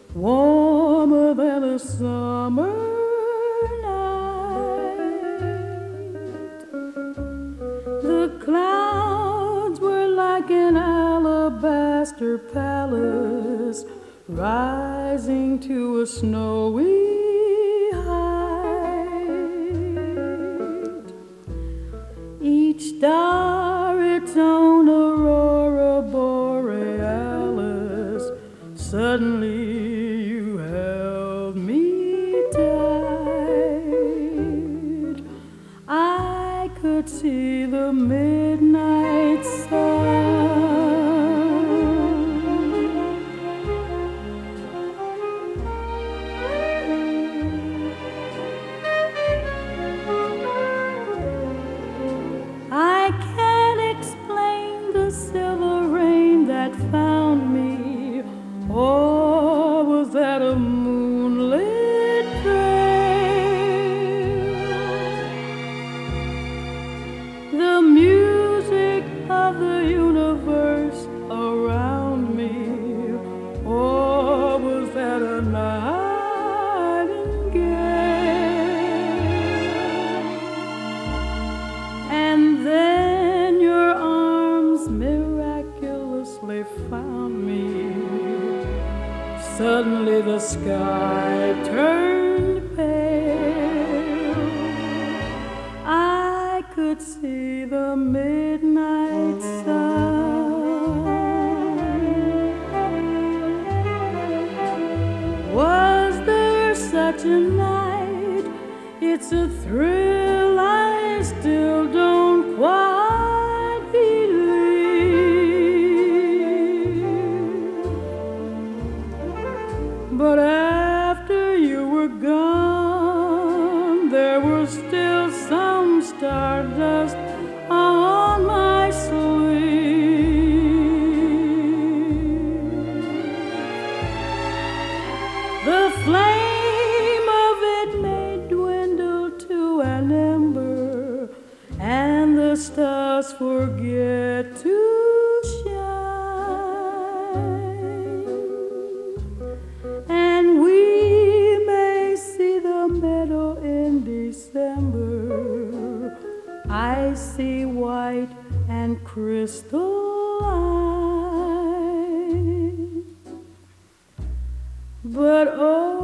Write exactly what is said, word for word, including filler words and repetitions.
warmer than a summer night. The clouds were like an alabaster palace rising to a snowy height. Each star its own aurora borealis. Suddenly you held me tight. I could see the midnight sun. I can't explain the silver rain that found me, or was that a moonlit trail? The music of the universe around me, or was that a nightingale? And then your arms miraculously found me. Suddenly the sky turned pale. I could see the midnight sun. Was there such a night? It's a thrill I still don't quite believe. But after you were gone, there was still some stardust on my sleeve. The flame of it may dwindle to an ember, and the stars forget to shine, and we may see the meadow in December, icy white and crystalline. But oh,